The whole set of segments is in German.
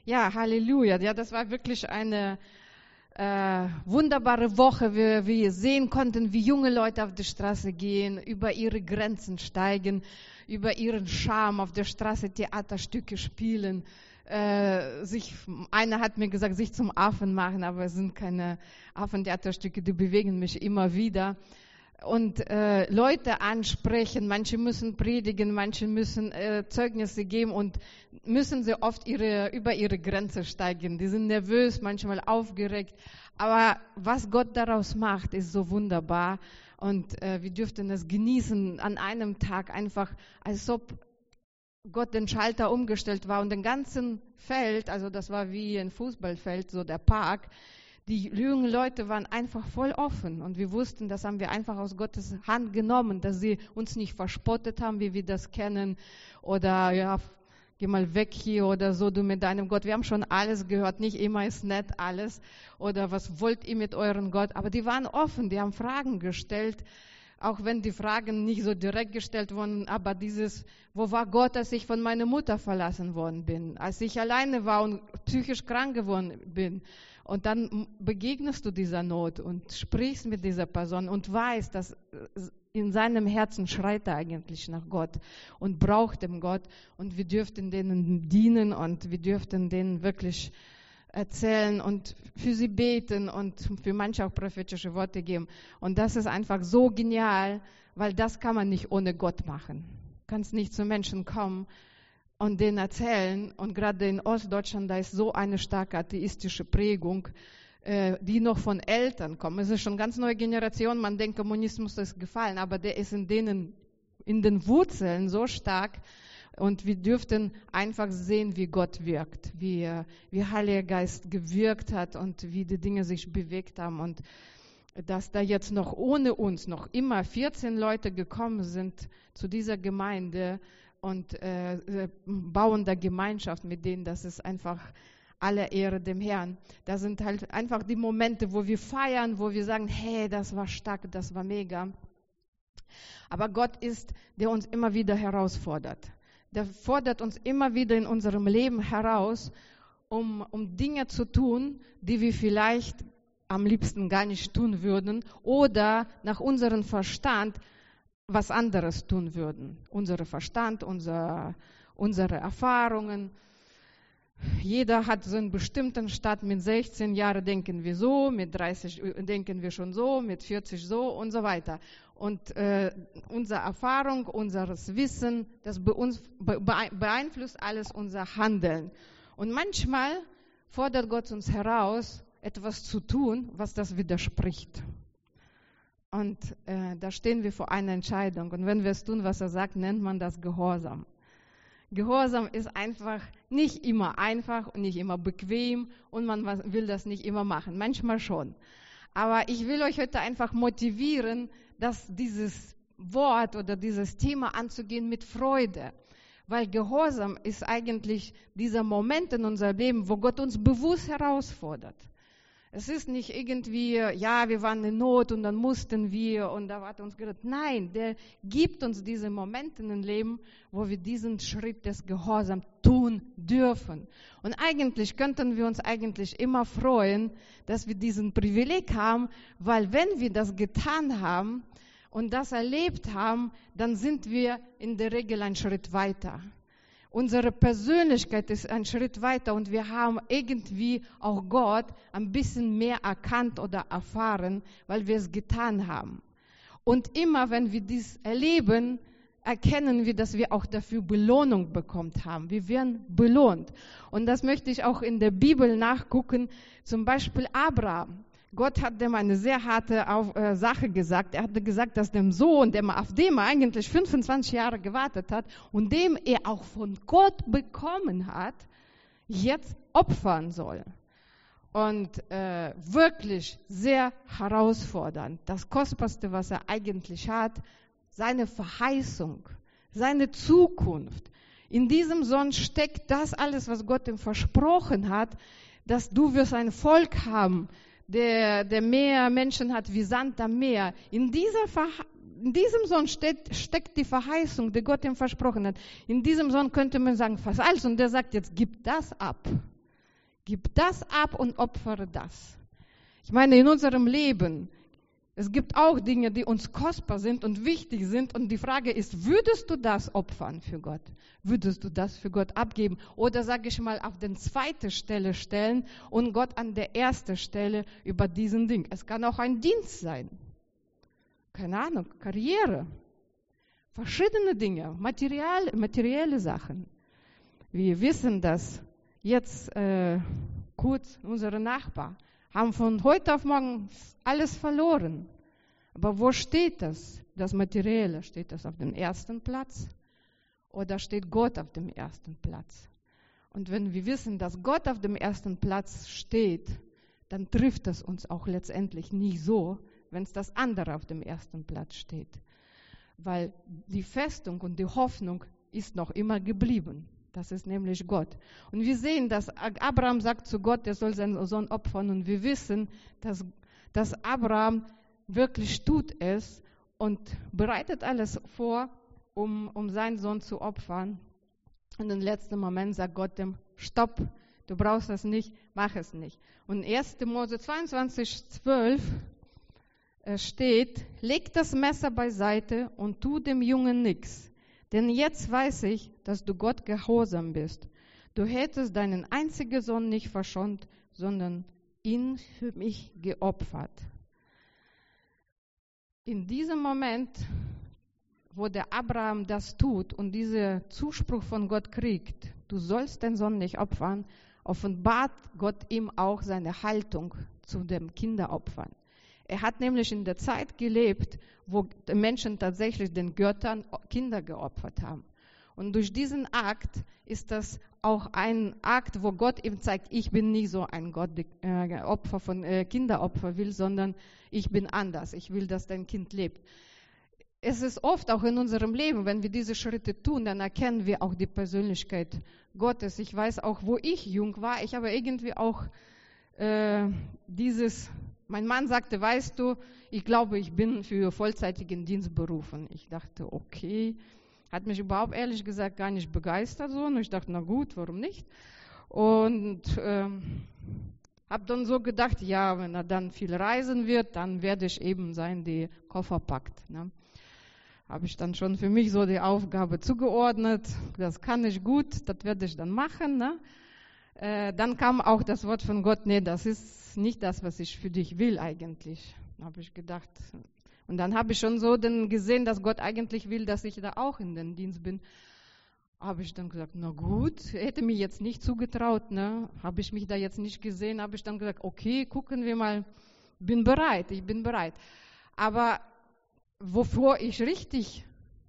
Ja, Halleluja. Ja, das war wirklich eine wunderbare Woche, wie wir sehen konnten, wie junge Leute auf die Straße gehen, über ihre Grenzen steigen, über ihren Charme auf der Straße Theaterstücke spielen. Einer hat mir gesagt, sich zum Affen machen, aber es sind keine Affentheaterstücke, die bewegen mich immer wieder. Und Leute ansprechen, manche müssen predigen, manche müssen Zeugnisse geben und müssen sie oft über ihre Grenze steigen. Die sind nervös, manchmal aufgeregt, aber was Gott daraus macht, ist so wunderbar und wir dürften es genießen an einem Tag einfach, als ob Gott den Schalter umgestellt war und den ganzen Feld, also das war wie ein Fußballfeld, so der Park. Die jungen Leute waren einfach voll offen und wir wussten, das haben wir einfach aus Gottes Hand genommen, dass sie uns nicht verspottet haben, wie wir das kennen oder ja, geh mal weg hier oder so, du mit deinem Gott. Wir haben schon alles gehört, nicht immer ist nett alles oder was wollt ihr mit eurem Gott, aber die waren offen, die haben Fragen gestellt, auch wenn die Fragen nicht so direkt gestellt wurden, aber dieses, wo war Gott, als ich von meiner Mutter verlassen worden bin, als ich alleine war und psychisch krank geworden bin. Und dann begegnest du dieser Not und sprichst mit dieser Person und weißt, dass in seinem Herzen schreit er eigentlich nach Gott und braucht den Gott. Und wir dürften denen dienen und wir dürften denen wirklich erzählen und für sie beten und für manche auch prophetische Worte geben. Und das ist einfach so genial, weil das kann man nicht ohne Gott machen. Du kannst nicht zu Menschen kommen und denen erzählen. Und gerade in Ostdeutschland, da ist so eine starke atheistische Prägung, die noch von Eltern kommt. Es ist schon eine ganz neue Generation, man denkt, Kommunismus ist gefallen, aber der ist in den Wurzeln so stark. Und wir dürften einfach sehen, wie Gott wirkt, wie Heiliger Geist gewirkt hat und wie die Dinge sich bewegt haben. Und dass da jetzt noch ohne uns noch immer 14 Leute gekommen sind zu dieser Gemeinde, und bauen da Gemeinschaft mit denen, das ist einfach alle Ehre dem Herrn. Das sind halt einfach die Momente, wo wir feiern, wo wir sagen, hey, das war stark, das war mega. Aber Gott ist, der uns immer wieder herausfordert. Der fordert uns immer wieder in unserem Leben heraus, um Dinge zu tun, die wir vielleicht am liebsten gar nicht tun würden oder nach unserem Verstand was anderes tun würden. Unser Verstand, unsere Erfahrungen. Jeder hat so einen bestimmten Stand. Mit 16 Jahren denken wir so, mit 30 denken wir schon so, mit 40 so und so weiter. Und unsere Erfahrung, unser Wissen, das beeinflusst alles unser Handeln. Und manchmal fordert Gott uns heraus, etwas zu tun, was das widerspricht. Und da stehen wir vor einer Entscheidung. Und wenn wir es tun, was er sagt, nennt man das Gehorsam. Gehorsam ist einfach nicht immer einfach und nicht immer bequem und man will das nicht immer machen. Manchmal schon. Aber ich will euch heute einfach motivieren, dass dieses Wort oder dieses Thema anzugehen mit Freude. Weil Gehorsam ist eigentlich dieser Moment in unserem Leben, wo Gott uns bewusst herausfordert. Es ist nicht irgendwie, ja, wir waren in Not und dann mussten wir und da hat uns gerettet. Nein, der gibt uns diese Momente im Leben, wo wir diesen Schritt des Gehorsams tun dürfen. Und eigentlich könnten wir uns eigentlich immer freuen, dass wir diesen Privileg haben, weil wenn wir das getan haben und das erlebt haben, dann sind wir in der Regel einen Schritt weiter. Unsere Persönlichkeit ist ein Schritt weiter und wir haben irgendwie auch Gott ein bisschen mehr erkannt oder erfahren, weil wir es getan haben. Und immer, wenn wir dies erleben, erkennen wir, dass wir auch dafür Belohnung bekommen haben. Wir werden belohnt. Und das möchte ich auch in der Bibel nachgucken, zum Beispiel Abraham. Gott hat dem eine sehr harte Sache gesagt. Er hatte gesagt, dass dem Sohn, auf dem er eigentlich 25 Jahre gewartet hat und dem er auch von Gott bekommen hat, jetzt opfern soll. Und wirklich sehr herausfordernd. Das Kostbarste, was er eigentlich hat, seine Verheißung, seine Zukunft. In diesem Sohn steckt das alles, was Gott ihm versprochen hat, dass du wirst ein Volk haben, der mehr Menschen hat wie Sand am Meer. In diesem Sohn steckt die Verheißung, die Gott ihm versprochen hat. In diesem Sohn könnte man sagen, fast alles. Und der sagt, jetzt gib das ab. Gib das ab und opfere das. Ich meine, in unserem Leben, es gibt auch Dinge, die uns kostbar sind und wichtig sind. Und die Frage ist, würdest du das opfern für Gott? Würdest du das für Gott abgeben? Oder, sage ich mal, auf die zweite Stelle stellen und Gott an der ersten Stelle über diesen Ding. Es kann auch ein Dienst sein. Keine Ahnung, Karriere. Verschiedene Dinge, materielle Sachen. Wir wissen das. Jetzt kurz, unsere Nachbarn haben von heute auf morgen alles verloren. Aber wo steht das? Das Materielle, steht das auf dem ersten Platz? Oder steht Gott auf dem ersten Platz? Und wenn wir wissen, dass Gott auf dem ersten Platz steht, dann trifft es uns auch letztendlich nicht so, wenn es das andere auf dem ersten Platz steht. Weil die Festung und die Hoffnung ist noch immer geblieben. Das ist nämlich Gott. Und wir sehen, dass Abraham sagt zu Gott, er soll seinen Sohn opfern. Und wir wissen, dass Abraham wirklich tut es und bereitet alles vor, um seinen Sohn zu opfern. Und im letzten Moment sagt Gott ihm, stopp, du brauchst das nicht, mach es nicht. Und 1. Mose 22,12 steht, leg das Messer beiseite und tu dem Jungen nichts. Denn jetzt weiß ich, dass du Gott gehorsam bist. Du hättest deinen einzigen Sohn nicht verschont, sondern ihn für mich geopfert. In diesem Moment, wo der Abraham das tut und diesen Zuspruch von Gott kriegt, du sollst den Sohn nicht opfern, offenbart Gott ihm auch seine Haltung zu dem Kinderopfern. Er hat nämlich in der Zeit gelebt, wo die Menschen tatsächlich den Göttern Kinder geopfert haben. Und durch diesen Akt ist das auch ein Akt, wo Gott ihm zeigt, ich bin nicht so ein Gott, der Opfer von Kinderopfer will, sondern ich bin anders. Ich will, dass dein Kind lebt. Es ist oft auch in unserem Leben, wenn wir diese Schritte tun, dann erkennen wir auch die Persönlichkeit Gottes. Ich weiß auch, wo ich jung war, ich habe irgendwie auch mein Mann sagte, weißt du, ich glaube, ich bin für vollzeitigen Dienst berufen. Ich dachte, okay, hat mich überhaupt ehrlich gesagt gar nicht begeistert so. Und ich dachte, na gut, warum nicht? Und habe dann so gedacht, ja, wenn er dann viel reisen wird, dann werde ich eben sein, die Koffer packt. Ne? Habe ich dann schon für mich so die Aufgabe zugeordnet. Das kann ich gut, das werde ich dann machen. Ne? Dann kam auch das Wort von Gott, nee, das ist nicht das, was ich für dich will eigentlich. Habe ich gedacht. Und dann habe ich schon so dann gesehen, dass Gott eigentlich will, dass ich da auch in den Dienst bin. Habe ich dann gesagt, na gut, er hätte mir jetzt nicht zugetraut, ne? Habe ich mich da jetzt nicht gesehen, habe ich dann gesagt, okay, gucken wir mal, ich bin bereit. Aber wovor ich richtig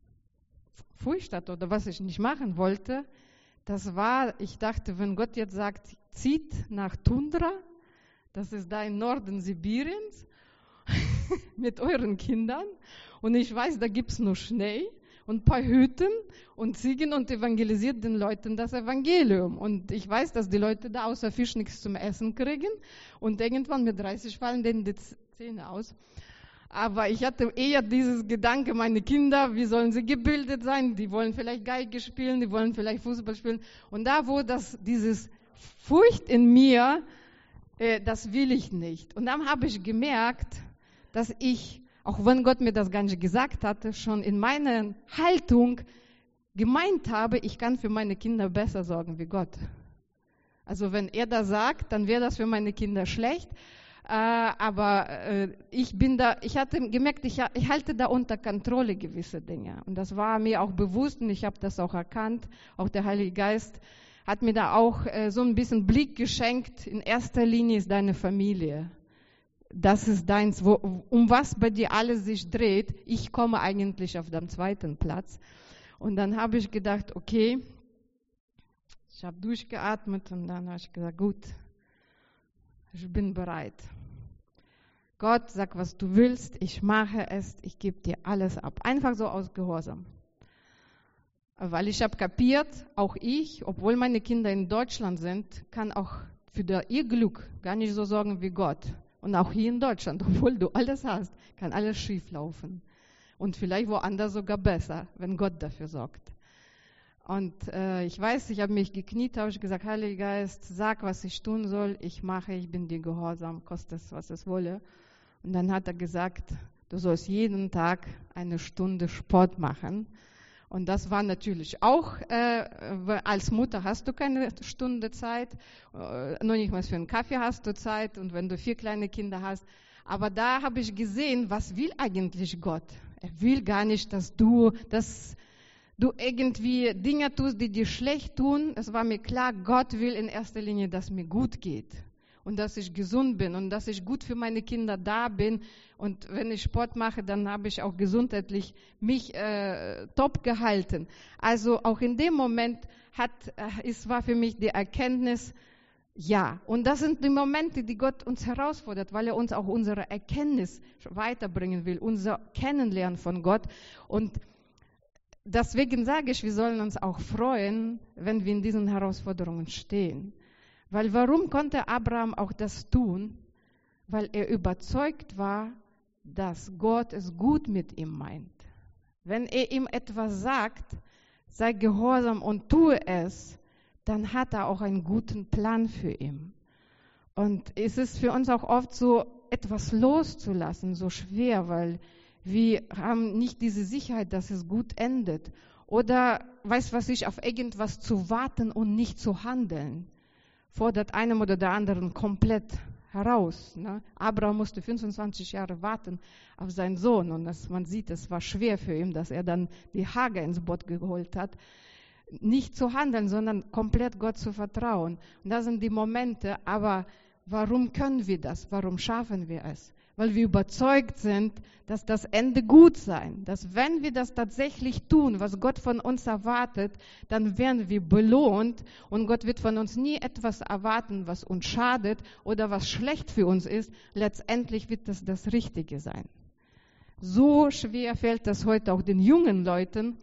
Furcht hatte oder was ich nicht machen wollte, das war, ich dachte, wenn Gott jetzt sagt, zieht nach Tundra, das ist da im Norden Sibiriens, mit euren Kindern, und ich weiß, da gibt es nur Schnee und ein paar Hütten und Ziegen und evangelisiert den Leuten das Evangelium. Und ich weiß, dass die Leute da außer Fisch nichts zum Essen kriegen und irgendwann mit 30 fallen denen die Zähne aus. Aber ich hatte eher dieses Gedanke, meine Kinder, wie sollen sie gebildet sein? Die wollen vielleicht Geige spielen, die wollen vielleicht Fußball spielen. Und da, wo dieses Furcht in mir, das will ich nicht. Und dann habe ich gemerkt, dass ich, auch wenn Gott mir das gar nicht gesagt hatte, schon in meiner Haltung gemeint habe, ich kann für meine Kinder besser sorgen wie Gott. Also wenn er das sagt, dann wäre das für meine Kinder schlecht. Aber ich hatte gemerkt, ich halte da unter Kontrolle gewisse Dinge. Und das war mir auch bewusst und ich habe das auch erkannt. Auch der Heilige Geist hat mir da auch so ein bisschen Blick geschenkt. In erster Linie ist deine Familie. Das ist deins, um was bei dir alles sich dreht. Ich komme eigentlich auf dem zweiten Platz. Und dann habe ich gedacht, okay, ich habe durchgeatmet und dann habe ich gesagt, gut, ich bin bereit. Gott, sag, was du willst, ich mache es, ich gebe dir alles ab. Einfach so aus Gehorsam. Weil ich habe kapiert, auch ich, obwohl meine Kinder in Deutschland sind, kann auch für ihr Glück gar nicht so sorgen wie Gott. Und auch hier in Deutschland, obwohl du alles hast, kann alles schief laufen. Und vielleicht woanders sogar besser, wenn Gott dafür sorgt. Und ich weiß, ich habe mich gekniet, habe ich gesagt, Heiliger Geist, sag, was ich tun soll. Ich mache, ich bin dir gehorsam, kostet es, was es wolle. Und dann hat er gesagt, du sollst jeden Tag 1 Stunde Sport machen. Und das war natürlich auch, als Mutter hast du keine Stunde Zeit, noch nicht mal für einen Kaffee hast du Zeit und wenn du 4 kleine Kinder hast. Aber da habe ich gesehen, was will eigentlich Gott? Er will gar nicht, dass du irgendwie Dinge tust, die dir schlecht tun. Es war mir klar, Gott will in erster Linie, dass mir gut geht. Und dass ich gesund bin und dass ich gut für meine Kinder da bin. Und wenn ich Sport mache, dann habe ich auch gesundheitlich mich top gehalten. Also auch in dem Moment war für mich die Erkenntnis, ja. Und das sind die Momente, die Gott uns herausfordert, weil er uns auch unsere Erkenntnis weiterbringen will, unser Kennenlernen von Gott. Und deswegen sage ich, wir sollen uns auch freuen, wenn wir in diesen Herausforderungen stehen. Weil warum konnte Abraham auch das tun? Weil er überzeugt war, dass Gott es gut mit ihm meint. Wenn er ihm etwas sagt, sei gehorsam und tue es, dann hat er auch einen guten Plan für ihn. Und es ist für uns auch oft so, etwas loszulassen, so schwer, weil wir haben nicht diese Sicherheit, dass es gut endet. Oder, auf irgendwas zu warten und nicht zu handeln, fordert einem oder der anderen komplett heraus. Ne? Abraham musste 25 Jahre warten auf seinen Sohn und man sieht, es war schwer für ihn, dass er dann die Hagar ins Boot geholt hat. Nicht zu handeln, sondern komplett Gott zu vertrauen. Und das sind die Momente, aber warum können wir das? Warum schaffen wir es? Weil wir überzeugt sind, dass das Ende gut sein, dass wenn wir das tatsächlich tun, was Gott von uns erwartet, dann werden wir belohnt und Gott wird von uns nie etwas erwarten, was uns schadet oder was schlecht für uns ist. Letztendlich wird das Richtige sein. So schwer fällt das heute auch den jungen Leuten,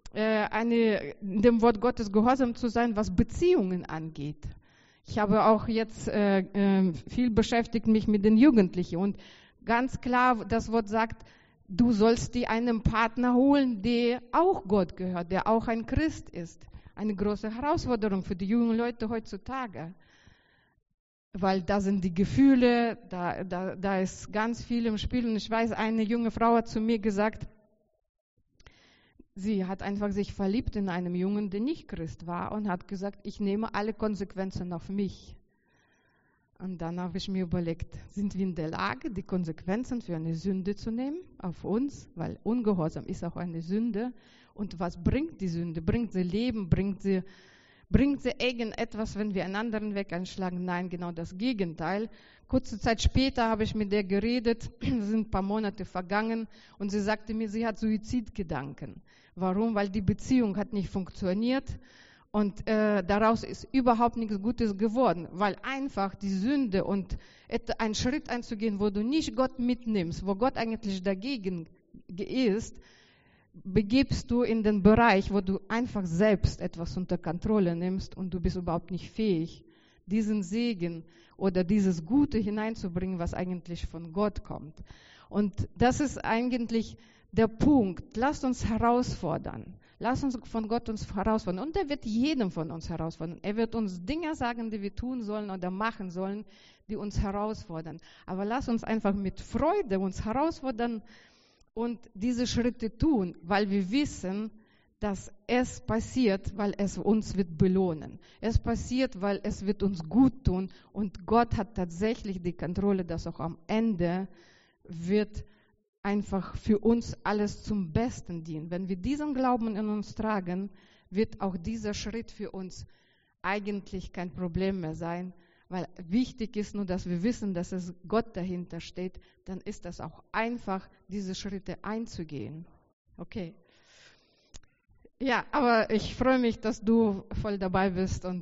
dem Wort Gottes gehorsam zu sein, was Beziehungen angeht. Ich habe auch jetzt viel beschäftigt mich mit den Jugendlichen und ganz klar, das Wort sagt, du sollst dir einen Partner holen, der auch Gott gehört, der auch ein Christ ist. Eine große Herausforderung für die jungen Leute heutzutage, weil da sind die Gefühle, da ist ganz viel im Spiel. Und ich weiß, eine junge Frau hat zu mir gesagt, sie hat einfach sich verliebt in einen Jungen, der nicht Christ war und hat gesagt, ich nehme alle Konsequenzen auf mich. Und dann habe ich mir überlegt, sind wir in der Lage, die Konsequenzen für eine Sünde zu nehmen, auf uns? Weil Ungehorsam ist auch eine Sünde. Und was bringt die Sünde? Bringt sie Leben? Bringt sie irgendetwas, wenn wir einen anderen Weg einschlagen? Nein, genau das Gegenteil. Kurze Zeit später habe ich mit der geredet, es sind ein paar Monate vergangen und sie sagte mir, sie hat Suizidgedanken. Warum? Weil die Beziehung hat nicht funktioniert und daraus ist überhaupt nichts Gutes geworden, weil einfach die Sünde und einen Schritt einzugehen, wo du nicht Gott mitnimmst, wo Gott eigentlich dagegen ist, begibst du in den Bereich, wo du einfach selbst etwas unter Kontrolle nimmst und du bist überhaupt nicht fähig, diesen Segen oder dieses Gute hineinzubringen, was eigentlich von Gott kommt. Und das ist eigentlich der Punkt. Lasst uns herausfordern. Lasst uns von Gott uns herausfordern. Und er wird jedem von uns herausfordern. Er wird uns Dinge sagen, die wir tun sollen oder machen sollen, die uns herausfordern. Aber lasst uns einfach mit Freude uns herausfordern und diese Schritte tun, weil wir wissen, dass es passiert, weil es uns wird belohnen. Es passiert, weil es wird uns gut tun und Gott hat tatsächlich die Kontrolle, dass auch am Ende wird einfach für uns alles zum Besten dienen. Wenn wir diesen Glauben in uns tragen, wird auch dieser Schritt für uns eigentlich kein Problem mehr sein, weil wichtig ist nur, dass wir wissen, dass es Gott dahinter steht, dann ist das auch einfach, diese Schritte einzugehen. Okay. Ja, aber ich freue mich, dass du voll dabei bist und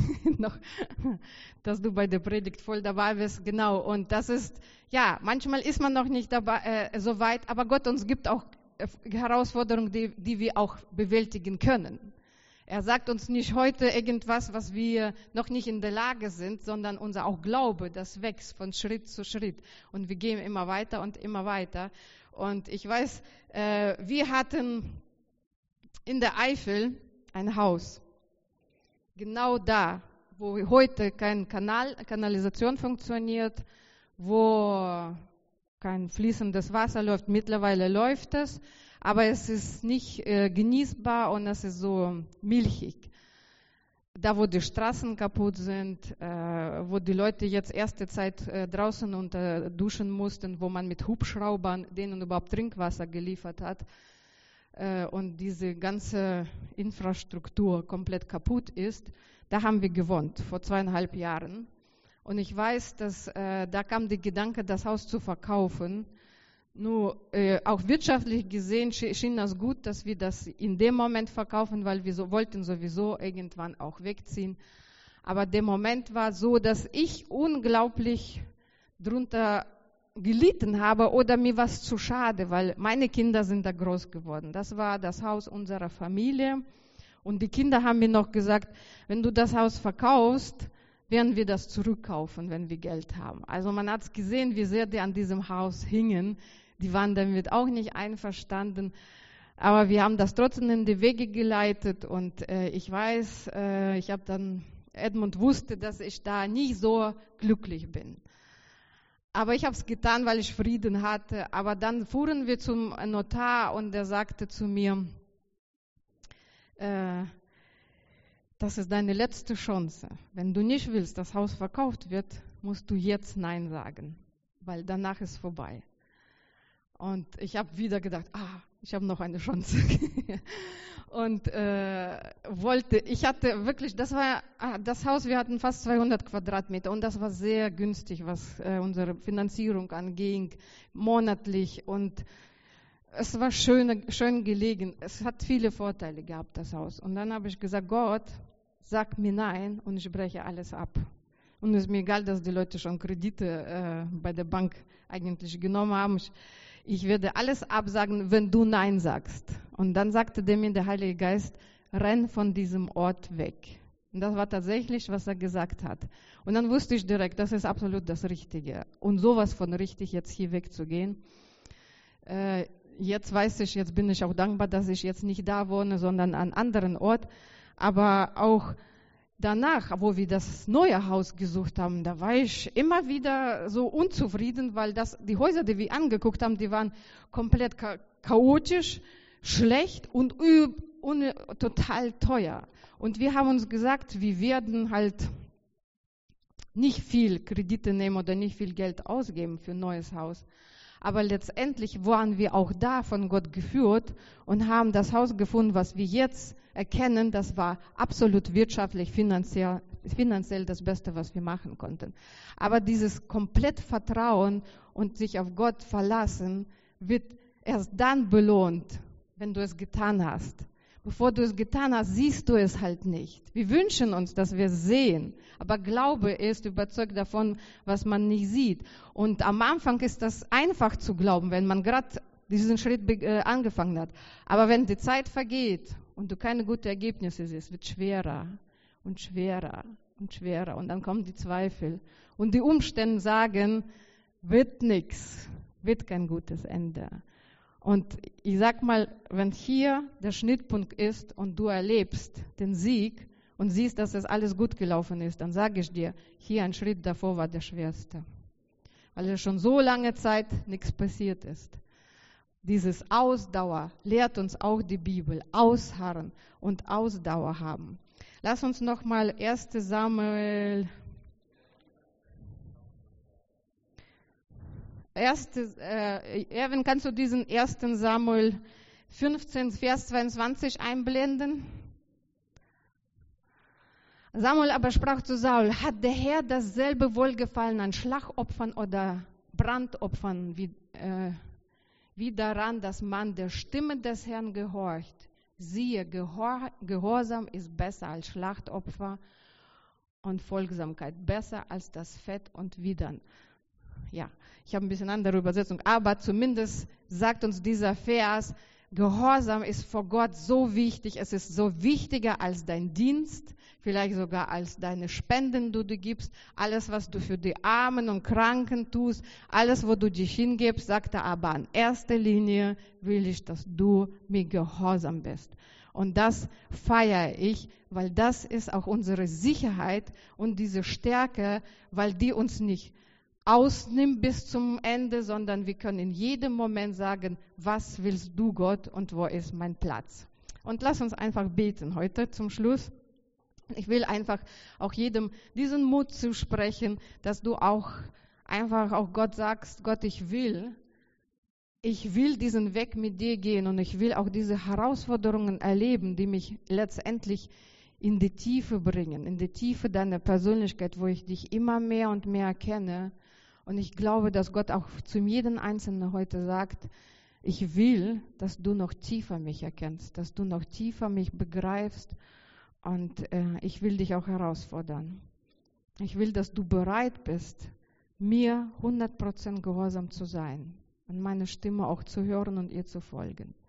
dass du bei der Predigt voll dabei bist. Genau, und das ist, ja, manchmal ist man noch nicht dabei, so weit, aber Gott uns gibt auch Herausforderungen, die wir auch bewältigen können. Er sagt uns nicht heute irgendwas, was wir noch nicht in der Lage sind, sondern unser auch Glaube, das wächst von Schritt zu Schritt. Und wir gehen immer weiter und immer weiter. Und ich weiß, wir hatten in der Eifel ein Haus. Genau da, wo heute keine Kanalisation funktioniert, wo kein fließendes Wasser läuft. Mittlerweile läuft es, aber es ist nicht genießbar und es ist so milchig. Da, wo die Straßen kaputt sind, wo die Leute jetzt erste Zeit draußen duschen mussten, wo man mit Hubschraubern denen überhaupt Trinkwasser geliefert hat und diese ganze Infrastruktur komplett kaputt ist, da haben wir gewohnt, vor 2,5 Jahren. Und ich weiß, dass da kam der Gedanke, das Haus zu verkaufen. Nur auch wirtschaftlich gesehen schien das gut, dass wir das in dem Moment verkaufen, weil wir wollten sowieso irgendwann auch wegziehen. Aber der Moment war so, dass ich unglaublich drunter gelitten habe oder mir was zu schade, weil meine Kinder sind da groß geworden. Das war das Haus unserer Familie. Und die Kinder haben mir noch gesagt, wenn du das Haus verkaufst, werden wir das zurückkaufen, wenn wir Geld haben. Also man hat es gesehen, wie sehr die an diesem Haus hingen. Die waren damit auch nicht einverstanden. Aber wir haben das trotzdem in die Wege geleitet. Und ich weiß, Edmund wusste, dass ich da nicht so glücklich bin. Aber ich habe es getan, weil ich Frieden hatte. Aber dann fuhren wir zum Notar und der sagte zu mir, das ist deine letzte Chance. Wenn du nicht willst, dass das Haus verkauft wird, musst du jetzt Nein sagen, weil danach ist vorbei. Und ich habe wieder gedacht, ich habe noch eine Chance. Und ich hatte wirklich, das war das Haus, wir hatten fast 200 Quadratmeter und das war sehr günstig, was unsere Finanzierung anging, monatlich. Und es war schön gelegen. Es hat viele Vorteile gehabt, das Haus. Und dann habe ich gesagt, Gott, sag mir Nein und ich breche alles ab. Und es ist mir egal, dass die Leute schon Kredite bei der Bank eigentlich genommen haben. Ich werde alles absagen, wenn du Nein sagst. Und dann sagte mir der Heilige Geist, renn von diesem Ort weg. Und das war tatsächlich, was er gesagt hat. Und dann wusste ich direkt, das ist absolut das Richtige. Und sowas von richtig, jetzt hier wegzugehen. Jetzt weiß ich, jetzt bin ich auch dankbar, dass ich jetzt nicht da wohne, sondern an einem anderen Ort. Aber auch danach, wo wir das neue Haus gesucht haben, da war ich immer wieder so unzufrieden, weil die Häuser, die wir angeguckt haben, die waren komplett chaotisch, schlecht und total teuer. Und wir haben uns gesagt, wir werden halt nicht viel Kredite nehmen oder nicht viel Geld ausgeben für ein neues Haus. Aber letztendlich waren wir auch da von Gott geführt und haben das Haus gefunden, was wir jetzt erkennen, das war absolut wirtschaftlich, finanziell das Beste, was wir machen konnten. Aber dieses komplett Vertrauen und sich auf Gott verlassen, wird erst dann belohnt, wenn du es getan hast. Bevor du es getan hast, siehst du es halt nicht. Wir wünschen uns, dass wir es sehen, aber Glaube ist überzeugt davon, was man nicht sieht. Und am Anfang ist das einfach zu glauben, wenn man gerade diesen Schritt angefangen hat. Aber wenn die Zeit vergeht und du keine guten Ergebnisse siehst, wird es schwerer und schwerer und schwerer. Und dann kommen die Zweifel. Und die Umstände sagen, wird nichts, wird kein gutes Ende. Und ich sag mal, wenn hier der Schnittpunkt ist und du erlebst den Sieg und siehst, dass es alles gut gelaufen ist, dann sage ich dir, hier ein Schritt davor war der schwerste. Weil es schon so lange Zeit nichts passiert ist. Dieses Ausdauer lehrt uns auch die Bibel, ausharren und Ausdauer haben. Lass uns nochmal 1. Samuel... Erwin, kannst du diesen 1. Samuel 15, Vers 22 einblenden? Samuel aber sprach zu Saul, hat der Herr dasselbe Wohlgefallen an Schlachtopfern oder Brandopfern wie daran, dass man der Stimme des Herrn gehorcht? Siehe, Gehorsam ist besser als Schlachtopfer und Folgsamkeit besser als das Fett und Widern. Ja, ich habe ein bisschen andere Übersetzung, aber zumindest sagt uns dieser Vers, Gehorsam ist vor Gott so wichtig, es ist so wichtiger als dein Dienst, vielleicht sogar als deine Spenden, die du gibst, alles, was du für die Armen und Kranken tust, alles, wo du dich hingibst, sagt er, aber in erster Linie will ich, dass du mir gehorsam bist. Und das feiere ich, weil das ist auch unsere Sicherheit und diese Stärke, weil die uns nicht ausnimmt bis zum Ende, sondern wir können in jedem Moment sagen, was willst du, Gott, und wo ist mein Platz? Und lass uns einfach beten heute zum Schluss. Ich will einfach auch jedem diesen Mut zusprechen, dass du auch einfach auch Gott sagst, Gott, ich will diesen Weg mit dir gehen und ich will auch diese Herausforderungen erleben, die mich letztendlich in die Tiefe bringen, in die Tiefe deiner Persönlichkeit, wo ich dich immer mehr und mehr kenne. Und ich glaube, dass Gott auch zu jedem Einzelnen heute sagt, ich will, dass du noch tiefer mich erkennst, dass du noch tiefer mich begreifst und ich will dich auch herausfordern. Ich will, dass du bereit bist, mir 100% gehorsam zu sein und meine Stimme auch zu hören und ihr zu folgen.